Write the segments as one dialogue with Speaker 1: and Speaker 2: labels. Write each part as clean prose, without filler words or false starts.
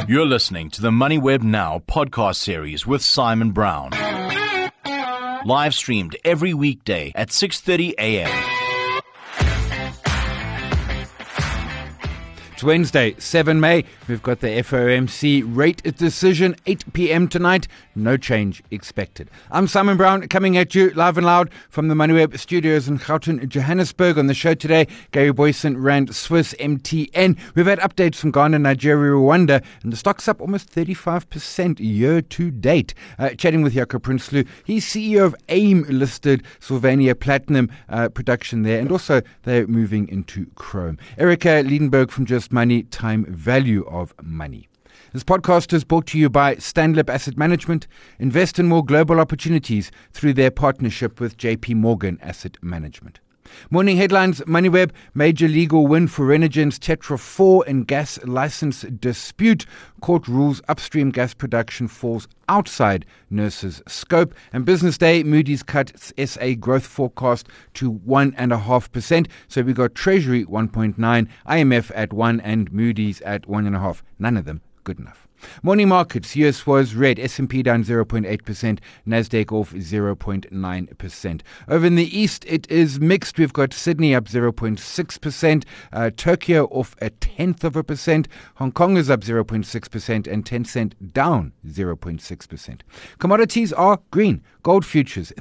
Speaker 1: You're listening to the MoneyWeb Now podcast series with Simon Brown. Live streamed every weekday at 6:30 a.m.
Speaker 2: It's Wednesday, 7 May. We've got the FOMC rate decision, 8 p.m. tonight. No change expected. I'm Simon Brown, coming at you live and loud from the MoneyWeb studios in Gauteng, Johannesburg. On the show today, Gary Boyson, Rand, Swiss, MTN. We've had updates from Ghana, Nigeria, Rwanda, and the stock's up almost 35% year to date. Chatting with Jaco Prinsloo. He's CEO of AIM-listed Sylvania Platinum production there, and also they're moving into chrome. Erica Liedenberg from Just Money, time value of money. This podcast is brought to you by Stanlib Asset Management. Invest in more global opportunities through their partnership with JP Morgan Asset Management. Morning headlines, MoneyWeb, major legal win for Renergen's Tetra 4 in gas license dispute. Court rules upstream gas production falls outside nurses' scope. And Business Day, Moody's cuts SA growth forecast to 1.5%. So we got Treasury 1.9, IMF at 1 and Moody's at 1.5. None of them good enough. Morning markets, US was red, S&P down 0.8%, Nasdaq off 0.9%. Over in the east, it is mixed. We've got Sydney up 0.6%, Tokyo off 0.1%, Hong Kong is up 0.6%, and Tencent down 0.6%. Commodities are green. Gold futures,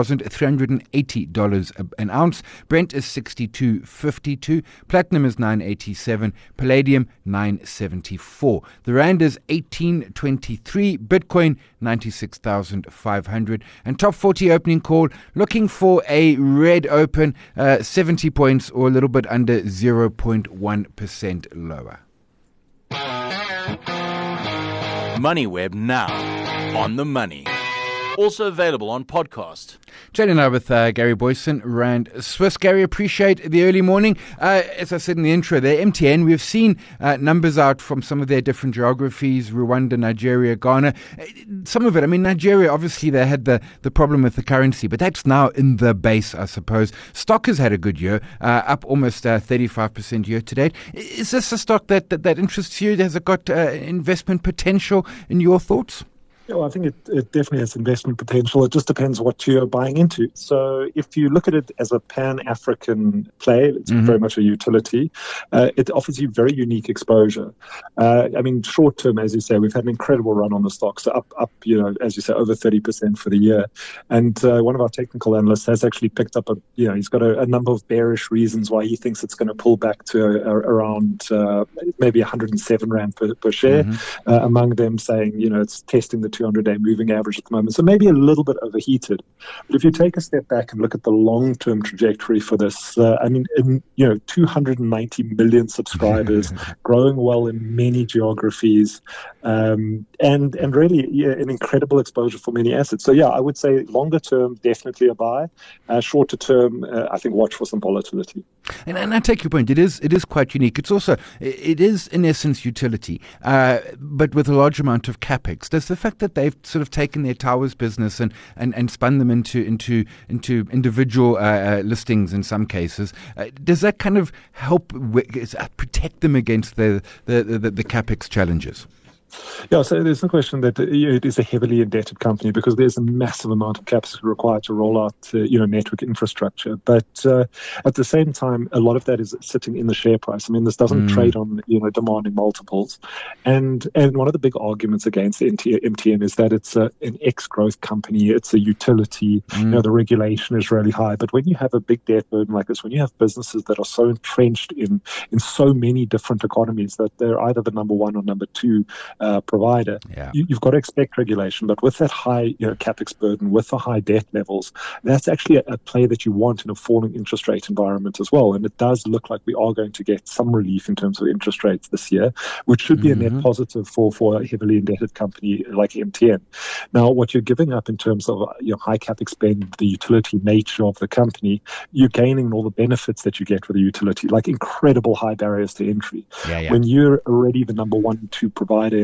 Speaker 2: $3,380 an ounce. Brent is $62.52. Platinum is $987. Palladium, $974. The Rand is 18.23. Bitcoin, 96,500. And top 40 opening call, looking for a red open, 70 points or a little bit under 0.1% lower.
Speaker 1: MoneyWeb Now, on the money. Also available on podcast.
Speaker 2: Chatting now with Gary Boyson, Rand Swiss. Gary, appreciate the early morning. As I said in the intro there, MTN, we've seen numbers out from some of their different geographies, Rwanda, Nigeria, Ghana. Some of it, I mean, Nigeria, obviously they had the problem with the currency, but that's now in the base, I suppose. Stock has had a good year, up almost 35% year to date. Is this a stock that interests you? Has it got investment potential in your thoughts?
Speaker 3: Well, I think it definitely has investment potential. It just depends what you're buying into. So if you look at it as a pan-African play, it's very much a utility. It offers you very unique exposure. I mean, short term, as you say, we've had an incredible run on the stocks, so up, as you say, over 30% for the year. And one of our technical analysts has actually picked up he's got a number of bearish reasons why he thinks it's going to pull back to around maybe 107 Rand per share. Among them saying, it's testing the 200-day moving average at the moment. So maybe a little bit overheated. But if you take a step back and look at the long-term trajectory for this, 290 million subscribers, growing well in many geographies, and really an incredible exposure for many assets. So, I would say longer term, definitely a buy. Shorter term, I think watch for some volatility.
Speaker 2: And I take your point. It is quite unique. It is in essence utility, but with a large amount of capex. Does the fact that they've sort of taken their towers business and spun them into individual listings in some cases, does that kind of help protect them against the capex challenges?
Speaker 3: Yeah, so there's no question that it is a heavily indebted company because there's a massive amount of capital required to roll out, network infrastructure. But at the same time, a lot of that is sitting in the share price. I mean, this doesn't trade on, demanding multiples. And one of the big arguments against MTN is that it's an ex-growth company. It's a utility. The regulation is really high. But when you have a big debt burden like this, when you have businesses that are so entrenched in so many different economies that they're either the number one or number two provider, you've got to expect regulation. But with that high capex burden, with the high debt levels, that's actually a play that you want in a falling interest rate environment as well. And it does look like we are going to get some relief in terms of interest rates this year, which should be a net positive for a heavily indebted company like MTN. Now, what you're giving up in terms of high capex spend, the utility nature of the company, you're gaining all the benefits that you get with a utility, like incredible high barriers to entry. When you're already the number 1 and 2 provider in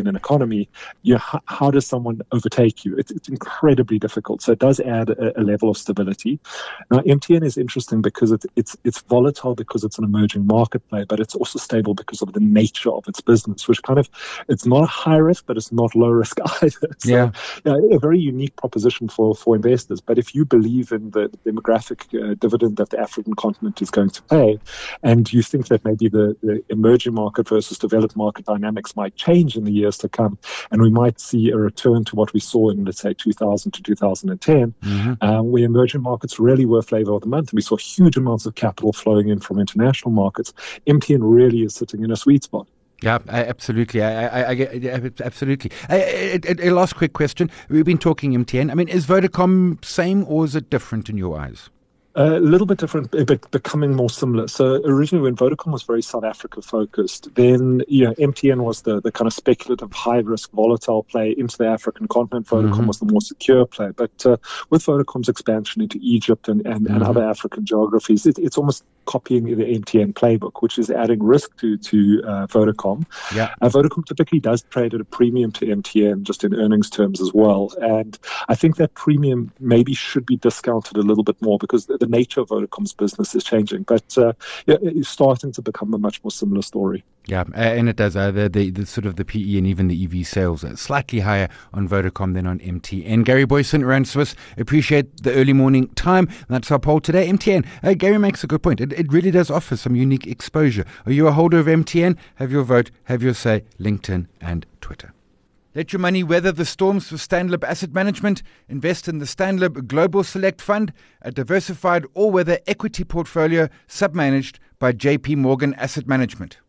Speaker 3: an economy, how does someone overtake you? It's incredibly difficult. So it does add a level of stability. Now, MTN is interesting because it's volatile because it's an emerging market play, but it's also stable because of the nature of its business, which it's not a high risk, but it's not low risk either. So, a very unique proposition for investors. But if you believe in the demographic dividend that the African continent is going to pay, and you think that maybe the emerging market versus developed market dynamics might change in the years to come, and we might see a return to what we saw in, let's say, 2000 to 2010, where emerging markets really were flavor of the month, and we saw huge amounts of capital flowing in from international markets. MTN really is sitting in a sweet spot.
Speaker 2: Yeah, absolutely. I get absolutely. A last quick question. We've been talking MTN. I mean, is Vodacom same or is it different in your eyes?
Speaker 3: A little bit different, but becoming more similar. So originally when Vodacom was very South Africa focused, then MTN was the kind of speculative, high-risk, volatile play into the African continent. Vodacom was the more secure play. But with Vodacom's expansion into Egypt and other African geographies, it's almost copying the MTN playbook, which is adding risk to Vodacom. Yeah. Vodacom typically does trade at a premium to MTN, just in earnings terms as well. And I think that premium maybe should be discounted a little bit more because the nature of Vodacom's business is changing. But it's starting to become a much more similar story.
Speaker 2: Yeah, and it does. The sort of the PE and even the EV sales are slightly higher on Vodacom than on MTN. Gary Boyson, Rand Swiss, appreciate the early morning time. That's our poll today. MTN. Gary makes a good point. It really does offer some unique exposure. Are you a holder of MTN? Have your vote, have your say, LinkedIn and Twitter. Let your money weather the storms with Stanlib Asset Management. Invest in the Stanlib Global Select Fund, a diversified all-weather equity portfolio submanaged by JP Morgan Asset Management.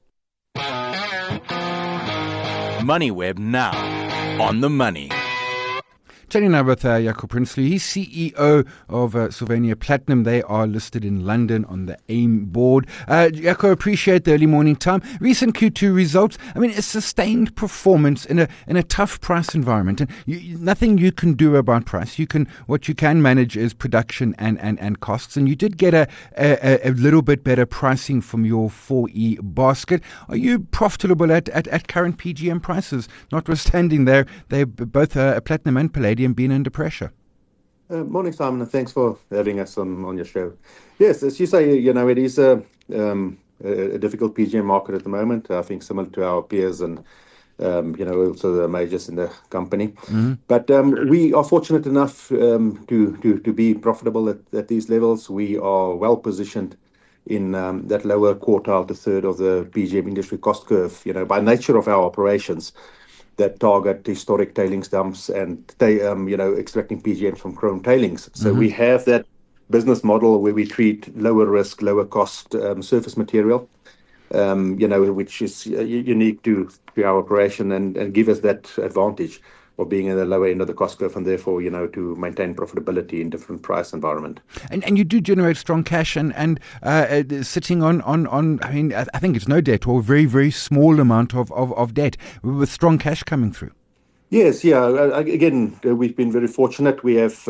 Speaker 1: MoneyWeb now on the money.
Speaker 2: Chatting now with Jaco Prinsloo. He's CEO of Sylvania Platinum. They are listed in London on the AIM board. Jaco, appreciate the early morning time. Recent Q2 results. I mean, a sustained performance in a tough price environment. And nothing you can do about price. What you can manage is production and costs. And you did get a little bit better pricing from your 4E basket. Are you profitable at current PGM prices? Notwithstanding they're both Platinum and Palladium been under pressure.
Speaker 4: Morning, Simon, and thanks for having us on your show. Yes, as you say, it is a difficult PGM market at the moment. I think similar to our peers and also the majors in the company. But we are fortunate enough to be profitable at these levels. We are well positioned in that lower quartile to third of the PGM industry cost curve. By nature of our operations that target historic tailings dumps and extracting PGMs from chrome tailings. So we have that business model where we treat lower risk, lower cost surface material, which is unique to our operation and give us that advantage of being in the lower end of the cost curve and therefore, to maintain profitability in different price environment.
Speaker 2: And you do generate strong cash and sitting on, I mean, I think it's no debt or a very, very small amount of debt with strong cash coming through.
Speaker 4: Yes, yeah. Again, we've been very fortunate. We have,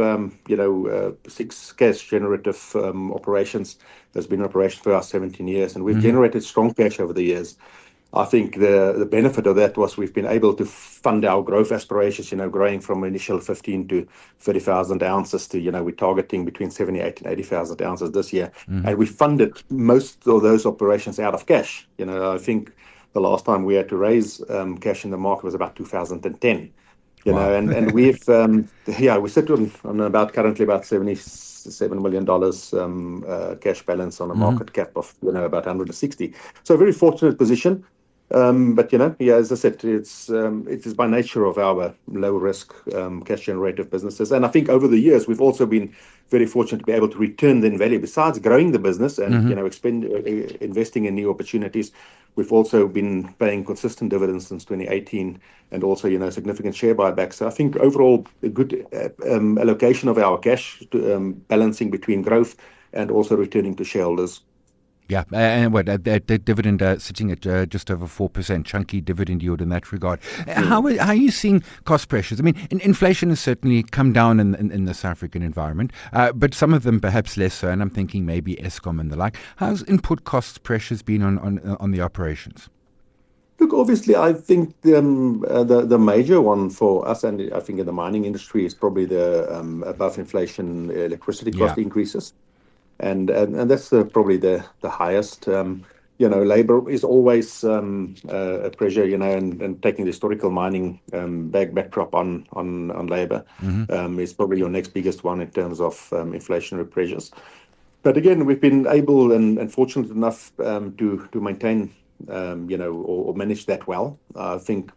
Speaker 4: 6 cash generative operations. There's been an operation for our 17 years, and we've generated strong cash over the years. I think the benefit of that was we've been able to fund our growth aspirations, growing from initial 15 to 30,000 ounces to, we're targeting between 78 and 80,000 ounces this year. And we funded most of those operations out of cash. I think the last time we had to raise cash in the market was about 2010. Wow. And we've, we sit on about currently about $77 million cash balance on a market cap of, about 160. So a very fortunate position. But, as I said, it is by nature of our low risk cash generative businesses. And I think over the years, we've also been very fortunate to be able to return then value. Besides growing the business and, investing in new opportunities, we've also been paying consistent dividends since 2018 and also, significant share buybacks. So I think overall a good allocation of our cash, balancing between growth and also returning to shareholders.
Speaker 2: Yeah, and the dividend sitting at just over 4%, chunky dividend yield in that regard. How are you seeing cost pressures? I mean, inflation has certainly come down in the South African environment, but some of them perhaps less so, and I'm thinking maybe Eskom and the like. How's input cost pressures been on the operations?
Speaker 4: Look, obviously, I think the major one for us, and I think in the mining industry, is probably the above inflation electricity cost increases, and that's probably the highest. Labor is always a pressure, and taking the historical mining backdrop on labor is probably your next biggest one in terms of inflationary pressures. But again, we've been able and fortunate enough to maintain, or manage that well. I think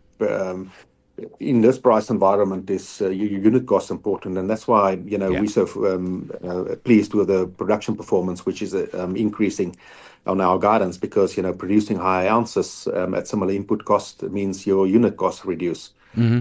Speaker 4: in this price environment, your unit cost important, and that's why we're so pleased with the production performance, which is increasing on our guidance, because producing high ounces at similar input cost means your unit costs reduce.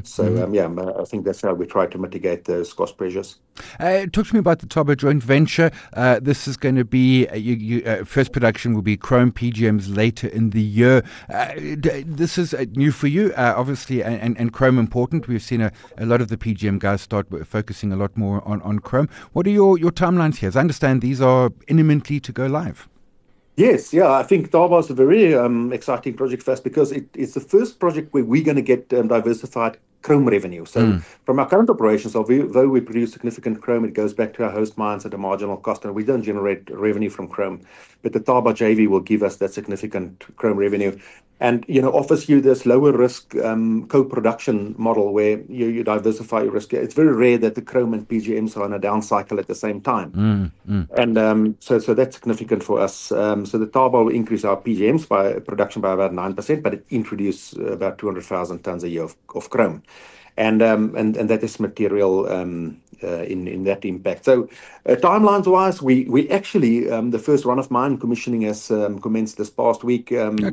Speaker 4: I think that's how we try to mitigate those cost pressures.
Speaker 2: Talk to me about the Thaba joint venture. This is going to be first production will be chrome PGMs later in the year. This is new for you, obviously, and chrome important. We've seen a lot of the PGM guys start focusing a lot more on chrome. What are your timelines here? As I understand, these are imminently to go live.
Speaker 4: Yes, I think Thaba is a very exciting project for us, because it's the first project where we're going to get diversified chrome revenue. So from our current operations, although we produce significant chrome, it goes back to our host mines at a marginal cost, and we don't generate revenue from chrome. But the Thaba JV will give us that significant chrome revenue, and offers you this lower risk co-production model where you diversify your risk. It's very rare that the chrome and PGMs are on a down cycle at the same time, and so that's significant for us. So the Thaba will increase our PGMs by production by about 9%, but it introduces about 200,000 tons a year of chrome. And that is material in that impact. So timelines-wise, we actually the first run of mine commissioning has commenced this past week.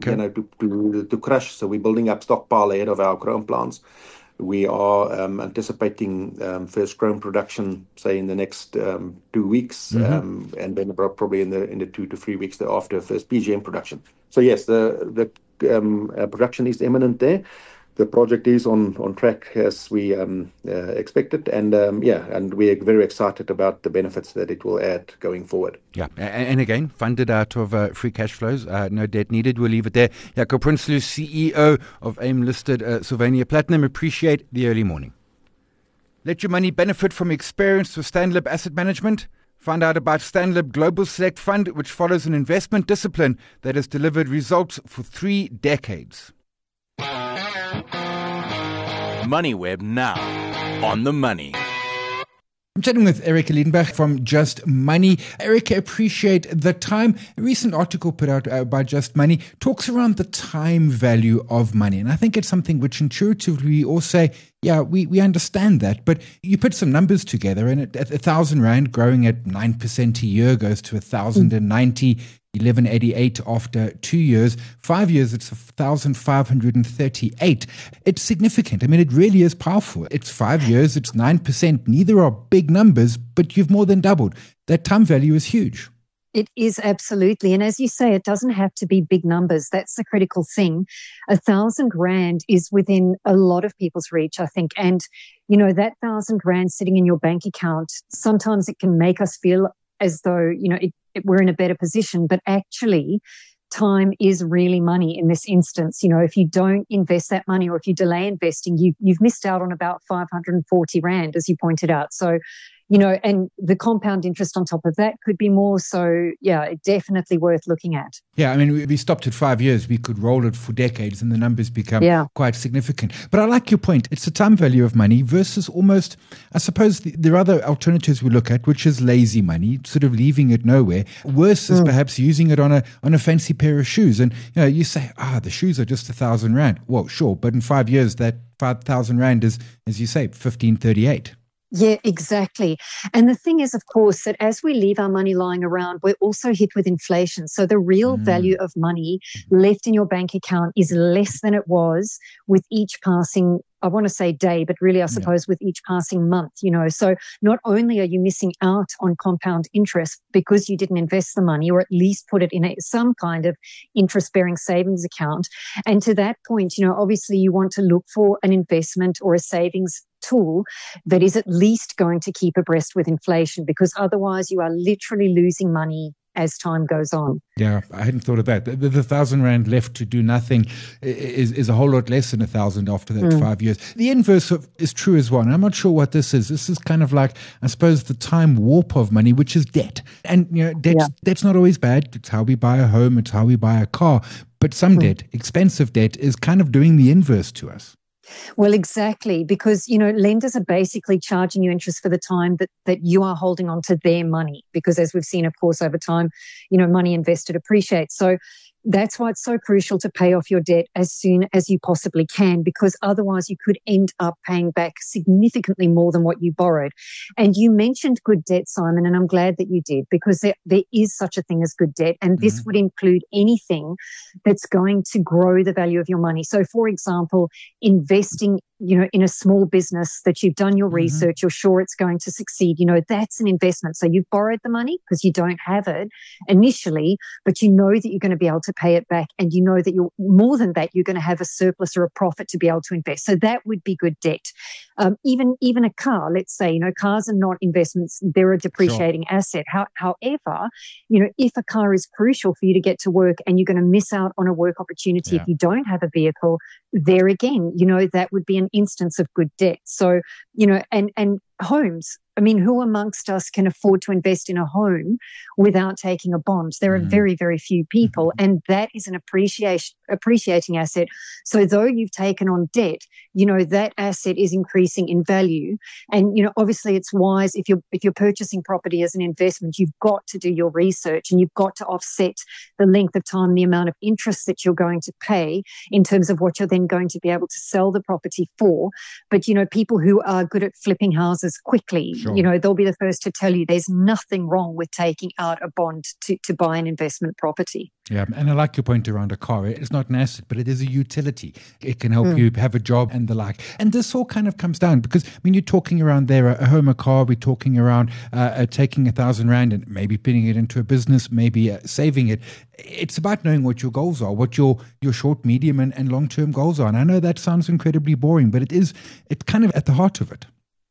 Speaker 4: To crush. So we're building up stockpile ahead of our chrome plants. We are anticipating first chrome production, say in the next 2 weeks, and then probably in the 2 to 3 weeks thereafter, first PGM production. So yes, the production is imminent there. The project is on track as we expected, and we're very excited about the benefits that it will add going forward.
Speaker 2: Yeah, and again, funded out of free cash flows, no debt needed. We'll leave it there. Jaco Prinsloo, CEO of AIM-listed Sylvania Platinum. Appreciate the early morning. Let your money benefit from experience with Stanlib Asset Management. Find out about Stanlib Global Select Fund, which follows an investment discipline that has delivered results for 3 decades.
Speaker 1: MoneyWeb now on the money.
Speaker 2: I'm chatting with Erica Liedenbach from Just Money. Erica, appreciate the time. A recent article put out by Just Money talks around the time value of money. And I think it's something which intuitively we all say, yeah, we understand that. But you put some numbers together, and at 1,000 Rand growing at 9% a year goes to 1,090. 1188 after 2 years. 5 years, it's 1,538. It's significant. I mean, it really is powerful. It's 5 years, it's 9%. Neither are big numbers, but you've more than doubled. That time value is huge.
Speaker 5: It is, absolutely. And as you say, it doesn't have to be big numbers. That's the critical thing. 1,000 Rand is within a lot of people's reach, I think. And, that 1,000 Rand sitting in your bank account, sometimes it can make us feel as though, we're in a better position, but actually time is really money in this instance. If you don't invest that money, or if you delay investing, you've missed out on about 540 Rand, as you pointed out. So, and the compound interest on top of that could be more. So, yeah, definitely worth looking at.
Speaker 2: Yeah, I mean, we stopped at 5 years. We could roll it for decades and the numbers become quite significant. But I like your point. It's the time value of money versus almost, I suppose, there are other alternatives we look at, which is lazy money, sort of leaving it nowhere. Worse is perhaps using it on a fancy pair of shoes. And, you say, the shoes are just 1,000 Rand. Well, sure. But in 5 years, that 5,000 Rand is, as you say, 1,538.
Speaker 5: Yeah, exactly. And the thing is, of course, that as we leave our money lying around, we're also hit with inflation. So the real value of money left in your bank account is less than it was with each passing, I want to say day, but really I suppose with each passing month, So not only are you missing out on compound interest because you didn't invest the money, or at least put it in some kind of interest-bearing savings account. And to that point, obviously you want to look for an investment or a savings tool that is at least going to keep abreast with inflation, because otherwise you are literally losing money as time goes on.
Speaker 2: Yeah, I hadn't thought of that. The 1,000 rand left to do nothing is a whole lot less than 1,000 after that 5 years. The inverse is true as well. And I'm not sure what this is. This is kind of like, I suppose, the time warp of money, which is debt. And debt's not always bad. It's how we buy a home. It's how we buy a car. But some debt, expensive debt, is kind of doing the inverse to us.
Speaker 5: Well, exactly, because, lenders are basically charging you interest for the time that you are holding on to their money, because as we've seen, of course, over time, money invested appreciates. So that's why it's so crucial to pay off your debt as soon as you possibly can, because otherwise you could end up paying back significantly more than what you borrowed. And you mentioned good debt, Simon, and I'm glad that you did, because there is such a thing as good debt. And this would include anything that's going to grow the value of your money. So, for example, investing in a small business that you've done your research, you're sure it's going to succeed, that's an investment. So you've borrowed the money because you don't have it initially, but you know that you're going to be able to pay it back. And you know that you're more than that, you're going to have a surplus or a profit to be able to invest. So that would be good debt. Even a car, let's say, cars are not investments. They're a depreciating asset. However, if a car is crucial for you to get to work and you're going to miss out on a work opportunity if you don't have a vehicle, there again, that would be an instance of good debt. So, and homes. I mean, who amongst us can afford to invest in a home without taking a bond? There are very, very few people, and that is an appreciating asset. So though you've taken on debt, that asset is increasing in value. And, obviously it's wise if you're purchasing property as an investment, you've got to do your research and you've got to offset the length of time, the amount of interest that you're going to pay in terms of what you're then going to be able to sell the property for. But, people who are good at flipping houses quickly, they'll be the first to tell you there's nothing wrong with taking out a bond to buy an investment property.
Speaker 2: Yeah, and I like your point around a car. It's not an asset, but it is a utility. It can help you have a job and the like. And this all kind of comes down because, you're talking around there, a home, a car, we're talking around taking 1,000 rand and maybe putting it into a business, maybe saving it. It's about knowing what your goals are, what your short, medium and long-term goals are. And I know that sounds incredibly boring, but it's kind of at the heart of it.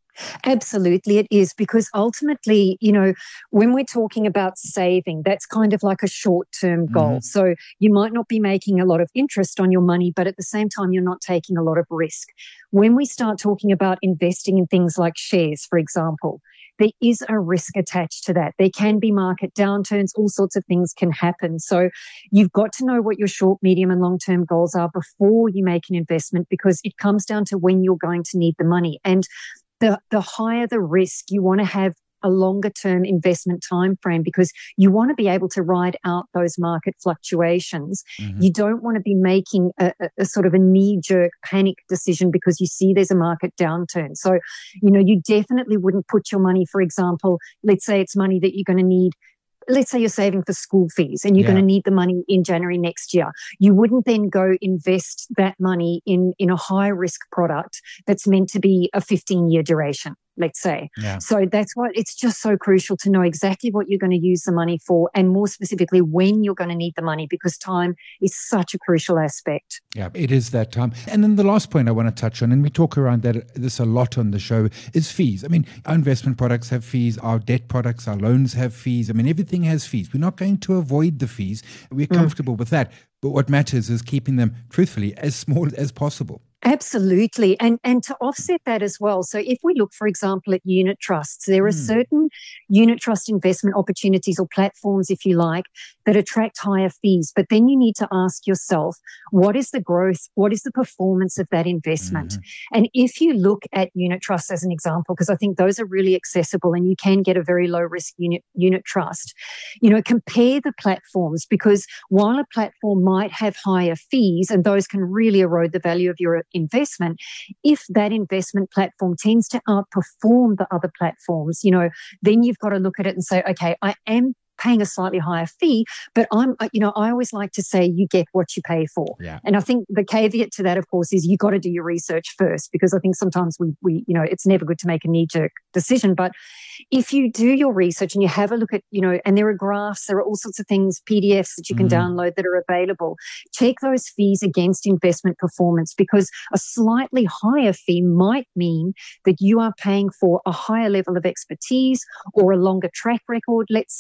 Speaker 5: Absolutely, it is, because ultimately, when we're talking about saving, that's kind of like a short-term goal. So you might not be making a lot of interest on your money, but at the same time, you're not taking a lot of risk. When we start talking about investing in things like shares, for example, there is a risk attached to that. There can be market downturns, all sorts of things can happen. So you've got to know what your short, medium and long-term goals are before you make an investment, because it comes down to when you're going to need the money. And the higher the risk, you want to have a longer term investment time frame, because you want to be able to ride out those market fluctuations. You don't want to be making a sort of a knee-jerk panic decision because you see there's a market downturn. So, you definitely wouldn't put your money, for example, let's say it's money that you're going to need. Let's say you're saving for school fees and you're going to need the money in January next year. You wouldn't then go invest that money in a high risk product that's meant to be a 15-year duration, let's say. So that's why it's just so crucial to know exactly what you're going to use the money for, and more specifically when you're going to need the money, because time is such a crucial aspect.
Speaker 2: Yeah, it is that time. And then the last point I want to touch on, and we talk around this a lot on the show, is fees. Our investment products have fees, our debt products, our loans have fees. Everything has fees. We're not going to avoid the fees. We're comfortable with that. But what matters is keeping them, truthfully, as small as possible.
Speaker 5: Absolutely. And to offset that as well. So if we look, for example, at unit trusts, there are certain unit trust investment opportunities or platforms, if you like, that attract higher fees. But then you need to ask yourself, what is the growth? What is the performance of that investment? And if you look at unit trusts as an example, because I think those are really accessible and you can get a very low risk unit trust, compare the platforms, because while a platform might have higher fees, and those can really erode the value of your investment, if that investment platform tends to outperform the other platforms, then you've got to look at it and say, okay, I am paying a slightly higher fee, but I always like to say you get what you pay for.
Speaker 2: Yeah.
Speaker 5: And I think the caveat to that, of course, is you got to do your research first, because I think sometimes we it's never good to make a knee-jerk decision. But if you do your research and you have a look at, and there are graphs, there are all sorts of things, PDFs that you can download that are available, check those fees against investment performance, because a slightly higher fee might mean that you are paying for a higher level of expertise or a longer track record, let's say,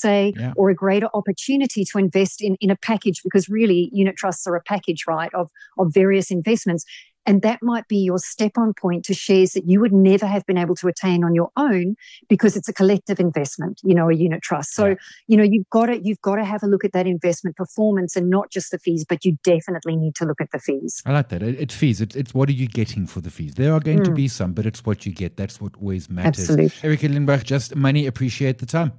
Speaker 5: or a greater opportunity to invest in a package, because really unit trusts are a package, right, of various investments. And that might be your step-on point to shares that you would never have been able to attain on your own because it's a collective investment, a unit trust. So, you've got to have a look at that investment performance and not just the fees, but you definitely need to look at the fees.
Speaker 2: I like that. It's fees. It's what are you getting for the fees? There are going to be some, but it's what you get. That's what always matters.
Speaker 5: Absolutely.
Speaker 2: Erica Lindbach, Just Money. Appreciate the time.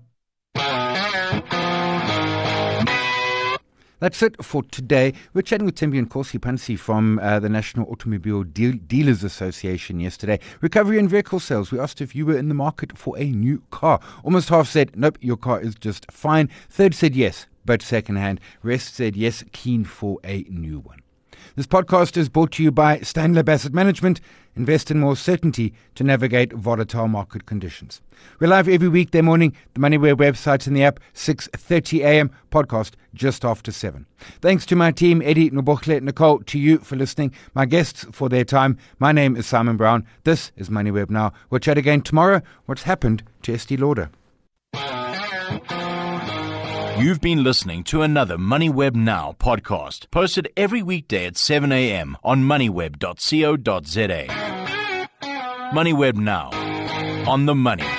Speaker 2: That's it for today. We're chatting with Thembi Nkosi-Pansi from the National Automobile Dealers Association yesterday. Recovery in vehicle sales. We asked if you were in the market for a new car. Almost half said, nope, your car is just fine. Third said yes, but second-hand. Rest said yes, keen for a new one. This podcast is brought to you by Stanley Asset Management. Invest in more certainty to navigate volatile market conditions. We're live every weekday morning, the MoneyWeb website and the app, 6:30 a.m., podcast just after 7. Thanks to my team, Eddie, Nobokhle, Nicole, to you for listening, my guests for their time. My name is Simon Brown. This is MoneyWeb Now. We'll chat again tomorrow. What's happened to Estee Lauder?
Speaker 1: You've been listening to another MoneyWeb Now podcast, posted every weekday at 7 a.m. on moneyweb.co.za. MoneyWeb Now, on the money.